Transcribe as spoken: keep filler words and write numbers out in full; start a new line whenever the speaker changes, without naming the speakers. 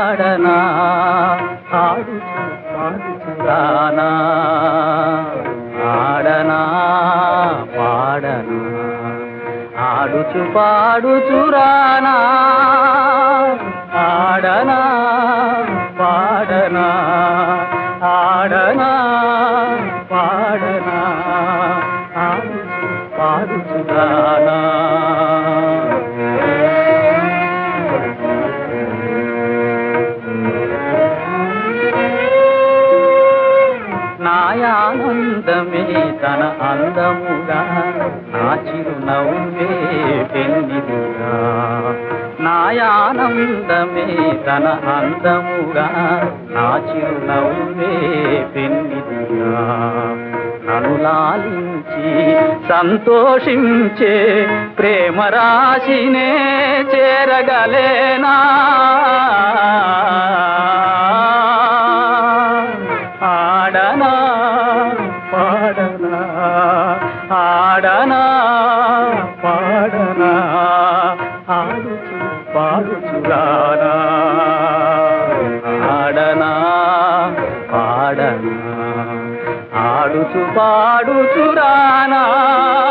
పాడనా ఆడుచు పాడుచురానా ఆడనా పాడనా ఆడుచు పాడుచురానా ఆడనా పాడనా ఆడనా పాడనా ఆడుచు పాడుచురానా నాయానందమే తన అందముగా నా చిరునవ్వే పెన్నిదిగా నాయానందమే తన అందముగా నా చిరునవ్వే పెన్నిదిగా నన్ను లాలించి సంతోషించే ప్రేమ రాశినే చేరగలేనా ఆడనా పాడనా ఆడనా పాడనా ఆడుచు పాడుచురానా ఆడనా పాడనా ఆడుచు పాడుచురానా